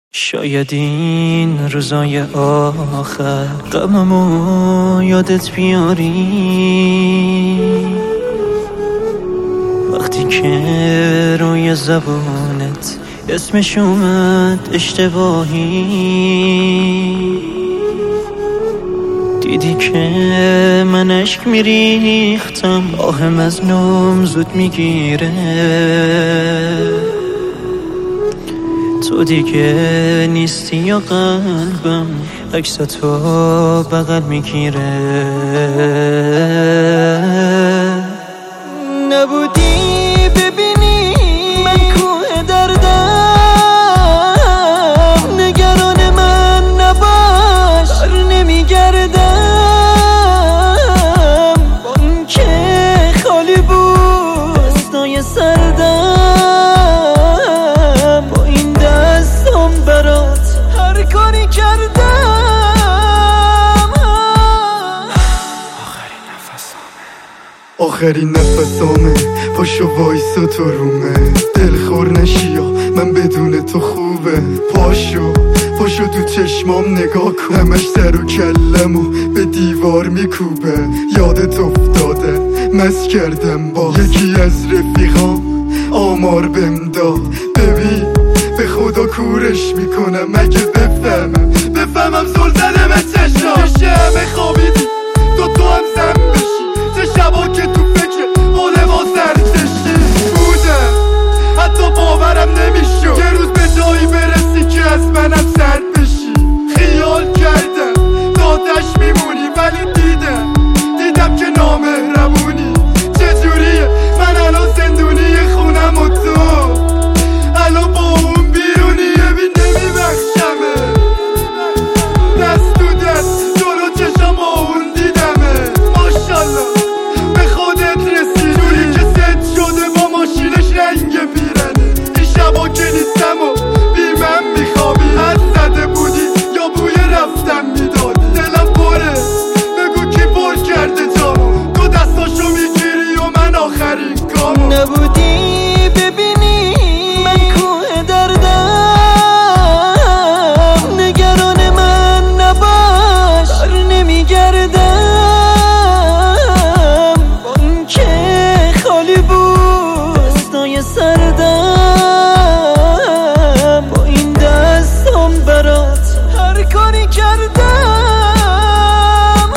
شاید این روزای آخر غممو یادت بیاری، وقتی که روی زبانت اسمش اومد اشتباهی، دیدی که من اشک میریختم، آهم از نوم زود میگیره، تو دیگه نیستی یا قلبم عکستو بغل میگیره. نبودی ببینی من کوه دردم، نگران من نباش بر نمیگردم، با این که خالی بود دستای سردم، با این دستم برات هر کاری کردم. آخرین نفسامه، پاشو وایسا تو رومه، دلخور نشی یا من بدون تو خوبه. پاشو تو چشمام نگاه کن، همش سر و کلمو به دیوار میکوبه. یادت افتاده مست کردم با یکی از رفیقام، آمار بهم داد ببین به خدا کورش میکنم اگه بفهمم زل زده به چشم خوابیدی تو هم زن بشی، چه شبا که تو فکر حاله ما سرکشی بودم، حتی باورم نمیشد یه روز به جایی برسی که از منم سرد بشی. خیال کردم دادش میمونی ولی دیدم که نامهربونی. چجوریه من الان زندونی خونم و تو الان با اون بیرونیه، بی نمیبخشمه دست تو دست جلو چشم با اون دیدمه. ماشالله به خودت رسید، جوری که ست شده با ماشینش رنگ پیرنه. این شبا که نیستم و بی من میخوابی، حد زده بودی یا بوی رفتم میدادی. دلم پره بگو کی پر کرده جامو، تو دستاشو میگیری و من آخرین کامو. نبودی ببینی من کوه دردم، نگران من نباش بر نمیگردم، با این که خالی بود دستای سردم، با این دستم برات هر کاری کردم.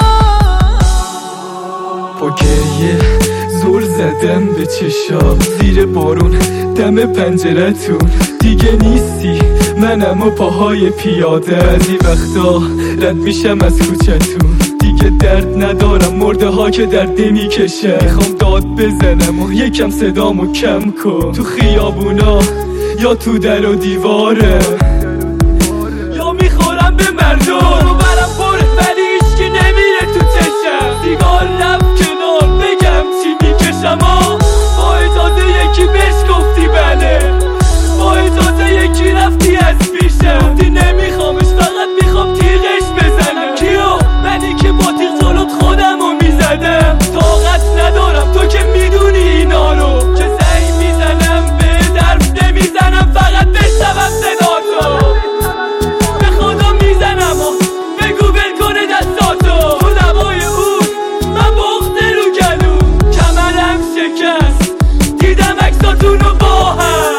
با گریه زل زدم به چشام، زیر بارون دم پنجرتون دیگه نیستی، منم و پاهای پیاده از این وقتا رد میشم از کوچتون. دیگه درد ندارم مرده ها که درد نمیکشم، میخوام داد بزنم و یکم صدامو کم کن. تو خیابونا یا تو در و دیواره یا میخورم به مردم، رو برم پره ولی هیچکی نمیره تو چشم. دیگار رفت کنار بگم چی میکشم، با اجازه یکی بهش گفتی بله، با اجازه یکی رفتی از پیشم. دی نمیخوامش فقط میخوام تیغش بزنم. کیو؟ منی که با تیغ جلوت خودمو میزدم. طاقت ندارم تو که میدونی اینا رو، که زنگ میزنم به درف نمیزنم فقط بشنوم صداتو. به خدا میزنم و بگو ول کنه دستاتو. تو دوای اون من بخته رو گلو، کمرم شکست دیدم عکساتونو با هم.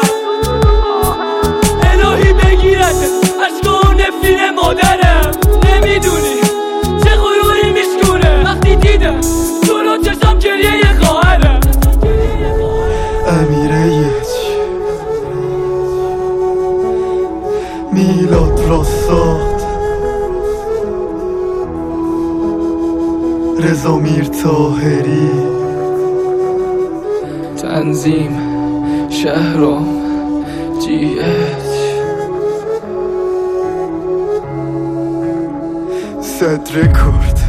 الهی بگیرد عشقا و نفرین مادرم، نمیدونی چه غروری میشکونه وقتی دیدم جلو چشم گریه خواهرم. امیره یچ میلاد راستاد، رضا میر طاهری، تنظیم شهرام GH، صد رکورد.